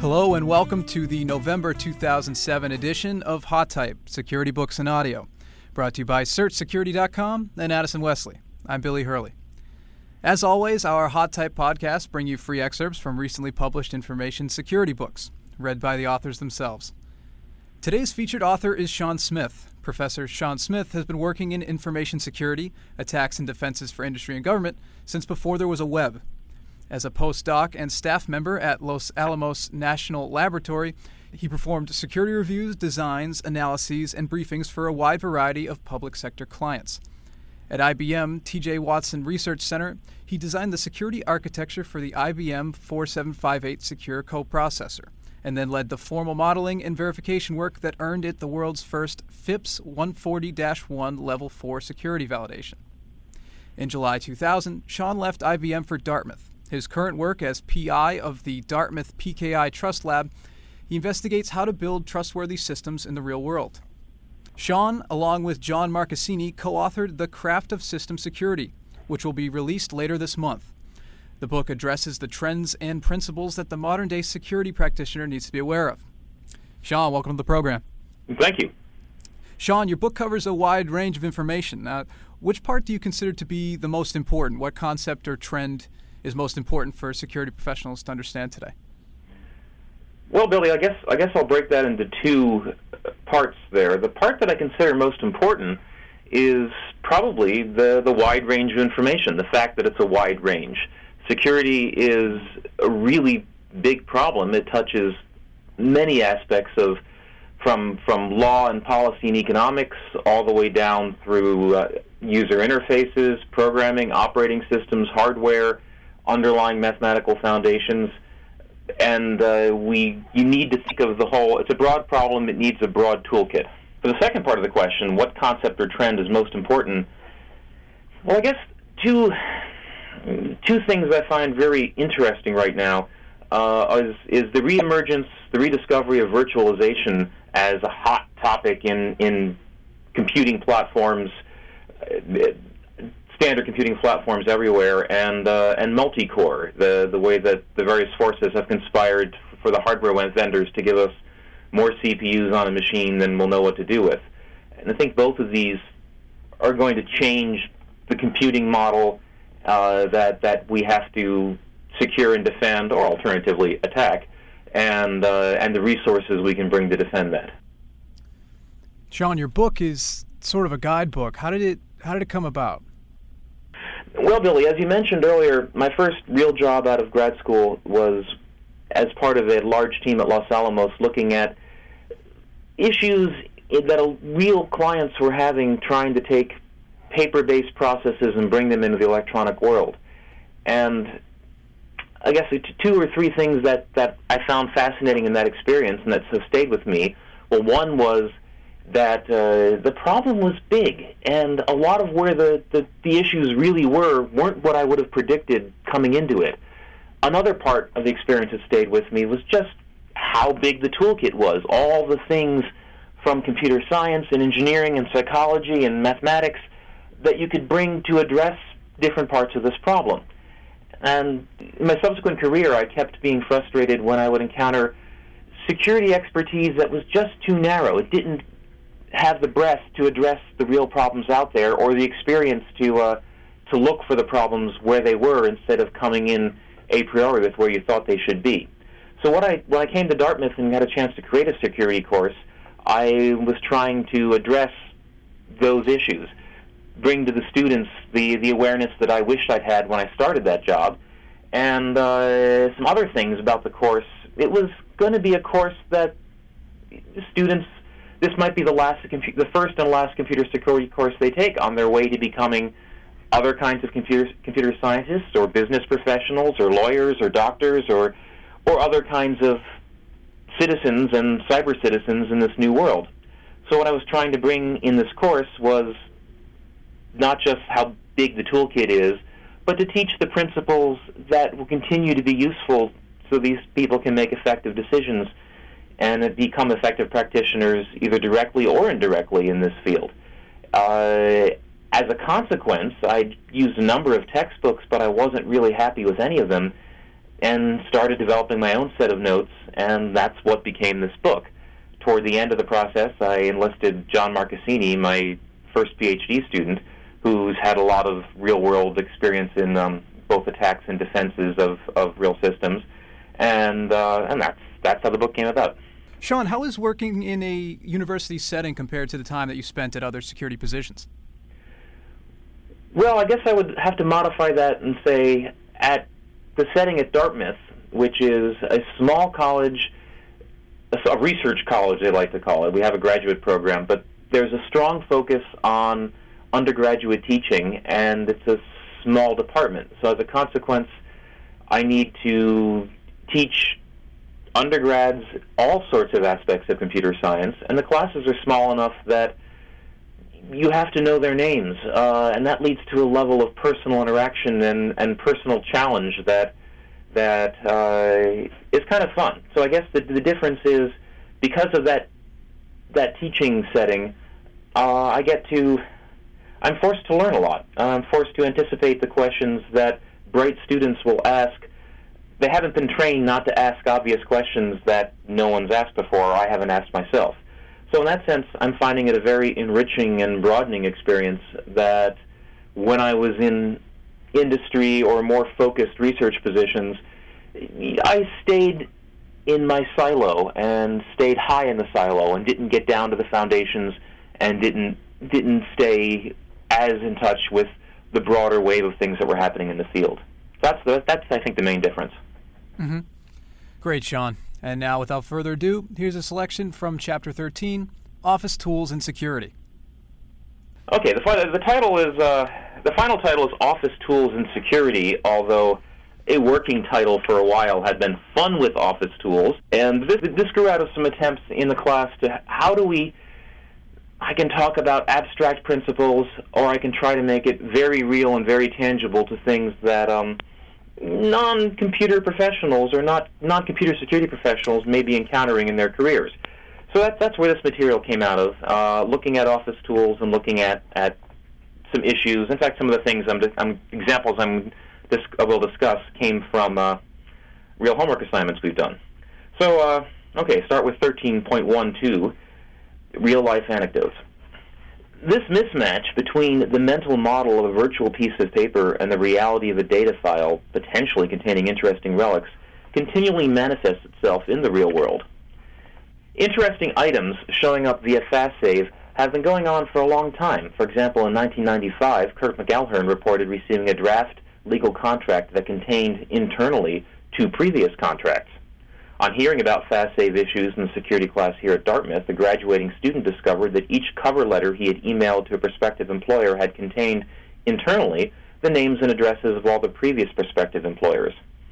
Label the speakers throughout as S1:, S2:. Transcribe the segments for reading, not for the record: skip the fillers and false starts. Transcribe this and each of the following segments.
S1: Hello and welcome to the November 2007 edition of Hot Type, Security Books and Audio, brought to you by SearchSecurity.com and Addison Wesley. I'm Billy Hurley. As always, our Hot Type podcasts bring you free excerpts from recently published information security books, read by the authors themselves. Today's featured author is Sean Smith. Professor Sean Smith has been working in information security, attacks and defenses for industry and government since before there was a web. As a postdoc and staff member at Los Alamos National Laboratory, he performed security reviews, designs, analyses, and briefings for a wide variety of public sector clients. At IBM T.J. Watson Research Center, he designed the security architecture for the IBM 4758 secure coprocessor, and then led the formal modeling and verification work that earned it the world's first FIPS 140-1 Level 4 security validation. In July 2000, Sean left IBM for Dartmouth. His current work as PI of the Dartmouth PKI Trust Lab, he investigates how to build trustworthy systems in the real world. Sean, along with John Marcassini, co-authored The Craft of System Security, which will be released later this month. The book addresses the trends and principles that the modern-day security practitioner needs to be aware of. Sean, welcome to the program.
S2: Thank you.
S1: Sean, your book covers a wide range of information. Which part do you consider to be the most important? What concept or trend is most important for security professionals to understand today?
S2: Well, Billy, I guess I'll break that into two parts there. The part that I consider most important is probably the wide range of information, the fact that it's a wide range. Security is a really big problem. It touches many aspects of from law and policy and economics all the way down through user interfaces, programming, operating systems, hardware, underlying mathematical foundations, and you need to think of the whole. It's a broad problem. It needs a broad toolkit. For the second part of the question, what concept or trend is most important? Well, I guess two things I find very interesting right now is the reemergence, the rediscovery of virtualization as a hot topic in computing platforms, standard computing platforms everywhere, and multi-core, the way that the various forces have conspired for the hardware vendors to give us more CPUs on a machine than we'll know what to do with. And I think both of these are going to change the computing model that we have to secure and defend, or alternatively attack, and the resources we can bring to defend that.
S1: Sean, your book is sort of a guidebook. How did it come about?
S2: Well, Billy, as you mentioned earlier, my first real job out of grad school was as part of a large team at Los Alamos looking at issues that real clients were having trying to take paper-based processes and bring them into the electronic world. And I guess two or three things that I found fascinating in that experience and that have stayed with me. Well, one was that the problem was big, and a lot of where the issues really weren't what I would have predicted coming into it. Another part of the experience that stayed with me was just how big the toolkit was, all the things from computer science and engineering and psychology and mathematics that you could bring to address different parts of this problem. And in my subsequent career, I kept being frustrated when I would encounter security expertise that was just too narrow. It didn't have the breadth to address the real problems out there, or the experience to look for the problems where they were instead of coming in a priori with where you thought they should be. So when I came to Dartmouth and had a chance to create a security course, I was trying to address those issues, bring to the students the awareness that I wished I'd had when I started that job, and some other things about the course. It was going to be a course that students, this might be the first and last computer security course they take on their way to becoming other kinds of computer scientists or business professionals or lawyers or doctors or other kinds of citizens and cyber citizens in this new world. So what I was trying to bring in this course was not just how big the toolkit is, but to teach the principles that will continue to be useful so these people can make effective decisions and become effective practitioners either directly or indirectly in this field. As a consequence, I used a number of textbooks, but I wasn't really happy with any of them. and started developing my own set of notes, and that's what became this book. Toward the end of the process, I enlisted John Marcassini, my first PhD student, who's had a lot of real-world experience in both attacks and defenses of real systems, and that's how the book came about.
S1: Sean, how is working in a university setting compared to the time that you spent at other security positions?
S2: Well, I guess I would have to modify that and say at the setting at Dartmouth, which is a small college, a research college they like to call it. We have a graduate program, but there's a strong focus on undergraduate teaching, and it's a small department. So as a consequence, I need to teach undergrads all sorts of aspects of computer science, and the classes are small enough that you have to know their names, and that leads to a level of personal interaction and personal challenge that is kind of fun. So I guess the difference is, because of that teaching setting, I'm forced to learn a lot. I'm forced to anticipate the questions that bright students will ask. They haven't been trained not to ask obvious questions that no one's asked before, or I haven't asked myself. So in that sense, I'm finding it a very enriching and broadening experience that when I was in industry or more focused research positions, I stayed in my silo and stayed high in the silo and didn't get down to the foundations and didn't stay as in touch with the broader wave of things that were happening in the field. That's I think, the main difference.
S1: Mm-hmm. Great, Sean. And now, without further ado, here's a selection from Chapter 13, Office Tools and Security.
S2: Okay, the final title is Office Tools and Security, although a working title for a while had been Fun with Office Tools. And this grew out of some attempts in the class to I can talk about abstract principles, or I can try to make it very real and very tangible to things that non-computer professionals or non-computer security professionals may be encountering in their careers. So that's where this material came out of, looking at office tools and looking at some issues. In fact, some of the things examples I will discuss came from real homework assignments we've done. So, start with 13.12, real-life anecdotes. This mismatch between the mental model of a virtual piece of paper and the reality of a data file, potentially containing interesting relics, continually manifests itself in the real world. Interesting items showing up via FastSave have been going on for a long time. For example, in 1995, Kirk McElhern reported receiving a draft legal contract that contained internally 2 previous contracts. On hearing about FastSave issues in the security class here at Dartmouth, the graduating student discovered that each cover letter he had emailed to a prospective employer had contained, internally, the names and addresses of all the previous prospective employers.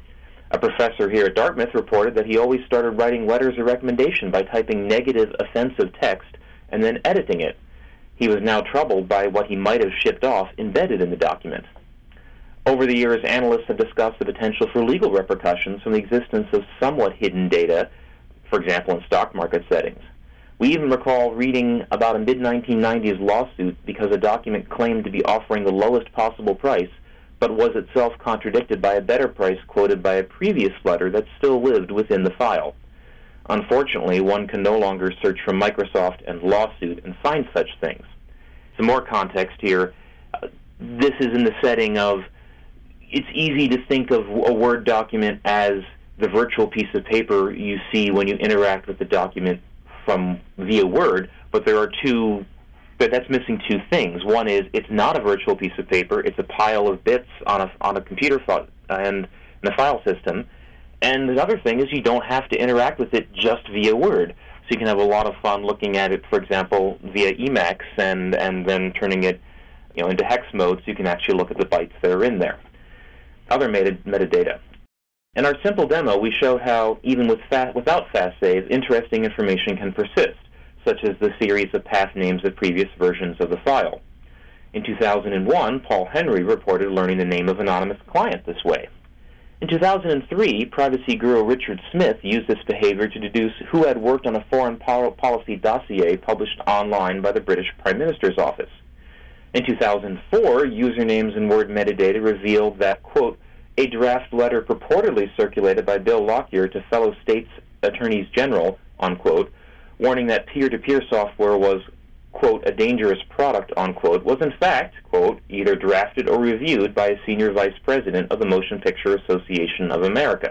S2: A professor here at Dartmouth reported that he always started writing letters of recommendation by typing negative, offensive text and then editing it. He was now troubled by what he might have shipped off embedded in the document. Over the years, analysts have discussed the potential for legal repercussions from the existence of somewhat hidden data, for example, in stock market settings. We even recall reading about a mid-1990s lawsuit because a document claimed to be offering the lowest possible price, but was itself contradicted by a better price quoted by a previous letter that still lived within the file. Unfortunately, one can no longer search for Microsoft and lawsuit and find such things. Some more context here. This is in the setting of, it's easy to think of a Word document as the virtual piece of paper you see when you interact with the document via Word, but that's missing 2 things. One is, it's not a virtual piece of paper, it's a pile of bits on a computer and in a file system. And the other thing is, you don't have to interact with it just via Word. So you can have a lot of fun looking at it, for example, via Emacs and then turning it into hex mode so you can actually look at the bytes that are in there. Other metadata. In our simple demo, we show how, even without FastSave, interesting information can persist, such as the series of path names of previous versions of the file. In 2001, Paul Henry reported learning the name of an anonymous client this way. In 2003, privacy guru Richard Smith used this behavior to deduce who had worked on a foreign policy dossier published online by the British Prime Minister's office. In 2004, usernames and word metadata revealed that, quote, a draft letter purportedly circulated by Bill Lockyer to fellow states' attorneys general, unquote, warning that peer-to-peer software was, quote, a dangerous product, unquote, was in fact, quote, either drafted or reviewed by a senior vice president of the Motion Picture Association of America.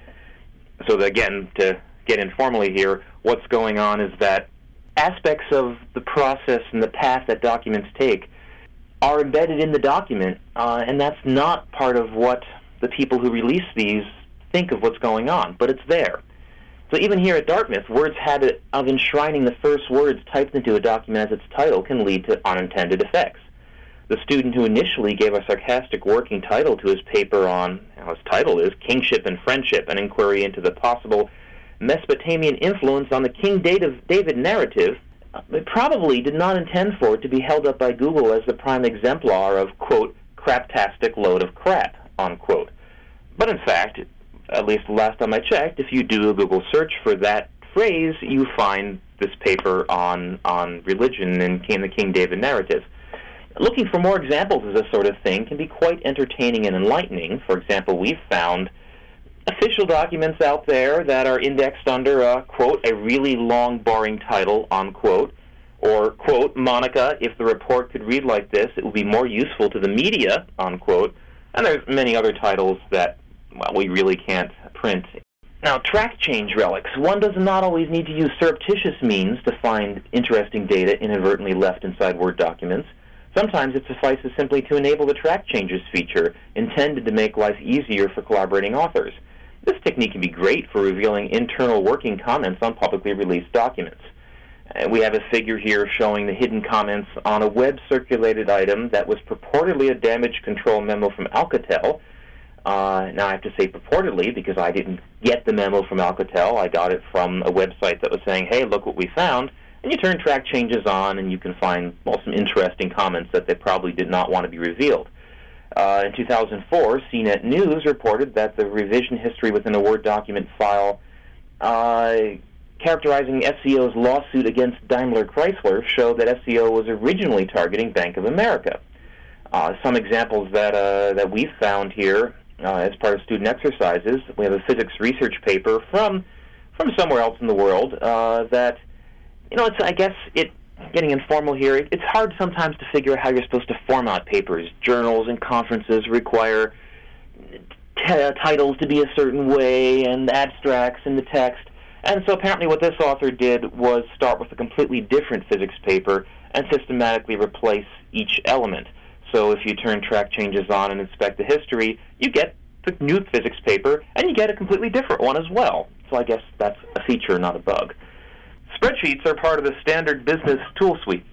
S2: So again, to get informally here, what's going on is that aspects of the process and the path that documents take are embedded in the document, and that's not part of what the people who release these think of what's going on, but it's there. So even here at Dartmouth, Word's habit of enshrining the first words typed into a document as its title can lead to unintended effects. The student who initially gave a sarcastic working title to his paper on, his title is Kingship and Friendship, an inquiry into the possible Mesopotamian influence on the King David narrative, probably did not intend for it to be held up by Google as the prime exemplar of, quote, craptastic load of crap, unquote. But in fact, at least the last time I checked, if you do a Google search for that phrase, you find this paper on religion and the King David narrative. Looking for more examples of this sort of thing can be quite entertaining and enlightening. For example, we've found official documents out there that are indexed under a, quote, a really long, boring title, unquote, or, quote, Monica, if the report could read like this, it would be more useful to the media, unquote. And there's many other titles that, well, we really can't print. Now, track change relics. One does not always need to use surreptitious means to find interesting data inadvertently left inside Word documents. Sometimes it suffices simply to enable the track changes feature intended to make life easier for collaborating authors. This technique can be great for revealing internal working comments on publicly released documents. We have a figure here showing the hidden comments on a web-circulated item that was purportedly a damage control memo from Alcatel. Now I have to say purportedly because I didn't get the memo from Alcatel. I got it from a website that was saying, hey, look what we found. And you turn track changes on and you can find, well, some interesting comments that they probably did not want to be revealed. In 2004, CNET News reported that the revision history within a Word document file characterizing SCO's lawsuit against Daimler Chrysler showed that SCO was originally targeting Bank of America. Some examples that we've found here as part of student exercises, we have a physics research paper from somewhere else in the world that, getting informal here, it's hard sometimes to figure out how you're supposed to format papers. Journals and conferences require titles to be a certain way and abstracts in the text. And so apparently what this author did was start with a completely different physics paper and systematically replace each element. So if you turn track changes on and inspect the history, you get the new physics paper, and you get a completely different one as well. So I guess that's a feature, not a bug. Spreadsheets are part of the standard business tool suite.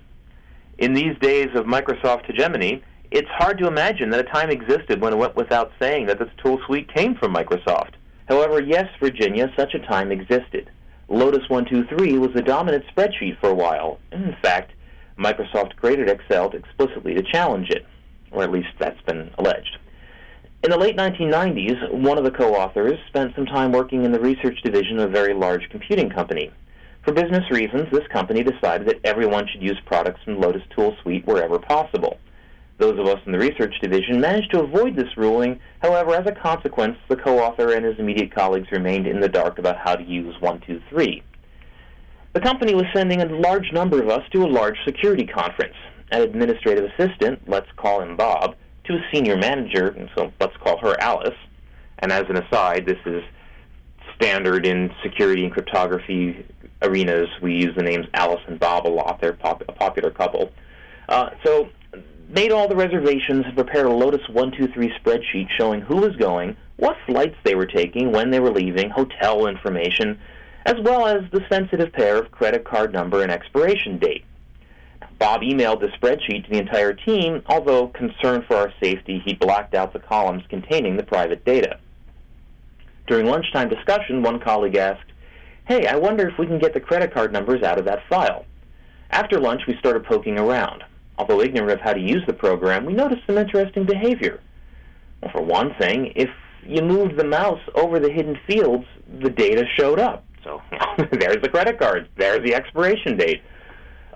S2: In these days of Microsoft hegemony, it's hard to imagine that a time existed when it went without saying that this tool suite came from Microsoft. However, yes, Virginia, such a time existed. Lotus 1-2-3 was the dominant spreadsheet for a while, and in fact, Microsoft created Excel explicitly to challenge it, or at least that's been alleged. In the late 1990s, one of the co-authors spent some time working in the research division of a very large computing company. For business reasons, this company decided that everyone should use products from Lotus Tool Suite wherever possible. Those of us in the research division managed to avoid this ruling. However, as a consequence, the co-author and his immediate colleagues remained in the dark about how to use 1-2-3. The company was sending a large number of us to a large security conference. An administrative assistant, let's call him Bob, to a senior manager, and so let's call her Alice. And as an aside, this is standard in security and cryptography arenas. We use the names Alice and Bob a lot. They're a popular couple. So made all the reservations and prepared a Lotus 1-2-3 spreadsheet showing who was going, what flights they were taking, when they were leaving, hotel information, as well as the sensitive pair of credit card number and expiration date. Bob emailed the spreadsheet to the entire team, although concerned for our safety, he blacked out the columns containing the private data. During lunchtime discussion, one colleague asked, "Hey, I wonder if we can get the credit card numbers out of that file." After lunch, we started poking around. Although ignorant of how to use the program, we noticed some interesting behavior. Well, for one thing, if you moved the mouse over the hidden fields, the data showed up. So there's the credit card, there's the expiration date.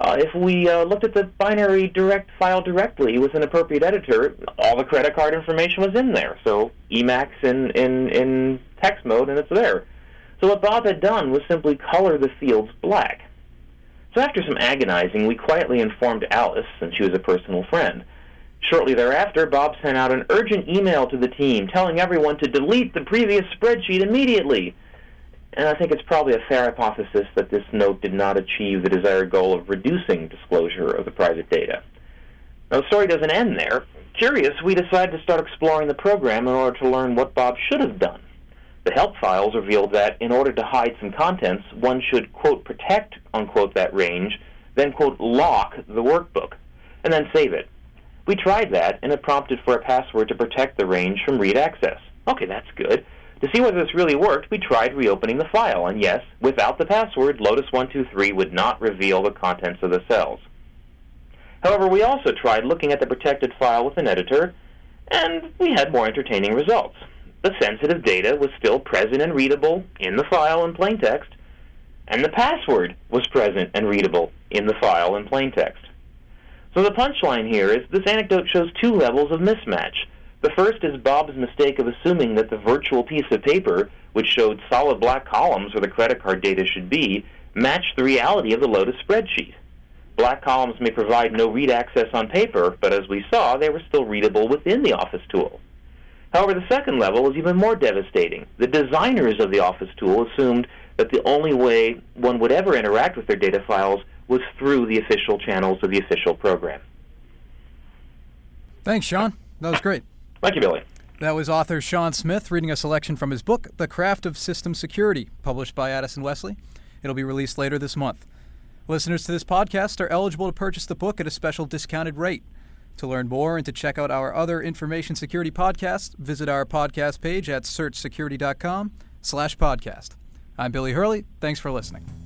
S2: If we looked at the binary direct file directly with an appropriate editor, all the credit card information was in there. So Emacs in text mode, and it's there. So what Bob had done was simply color the fields black. So after some agonizing, we quietly informed Alice, since she was a personal friend. Shortly thereafter, Bob sent out an urgent email to the team telling everyone to delete the previous spreadsheet immediately. And I think it's probably a fair hypothesis that this note did not achieve the desired goal of reducing disclosure of the private data. Now, the story doesn't end there. Curious, we decided to start exploring the program in order to learn what Bob should have done. The help files revealed that in order to hide some contents, one should, quote, protect, unquote, that range, then, quote, lock the workbook, and then save it. We tried that, and it prompted for a password to protect the range from read access. Okay, that's good. To see whether this really worked, we tried reopening the file, and yes, without the password, Lotus123 would not reveal the contents of the cells. However, we also tried looking at the protected file with an editor, and we had more entertaining results. The sensitive data was still present and readable in the file in plain text, and the password was present and readable in the file in plain text. So the punchline here is this anecdote shows two levels of mismatch. The first is Bob's mistake of assuming that the virtual piece of paper, which showed solid black columns where the credit card data should be, matched the reality of the Lotus spreadsheet. Black columns may provide no read access on paper, but as we saw, they were still readable within the Office tool. However, the second level is even more devastating. The designers of the Office tool assumed that the only way one would ever interact with their data files was through the official channels of the official program.
S1: Thanks, Sean. That was great.
S2: Thank you, Billy.
S1: That was author Sean Smith reading a selection from his book, The Craft of System Security, published by Addison Wesley. It'll be released later this month. Listeners to this podcast are eligible to purchase the book at a special discounted rate. To learn more and to check out our other information security podcasts, visit our podcast page at searchsecurity.com/podcast. I'm Billy Hurley. Thanks for listening.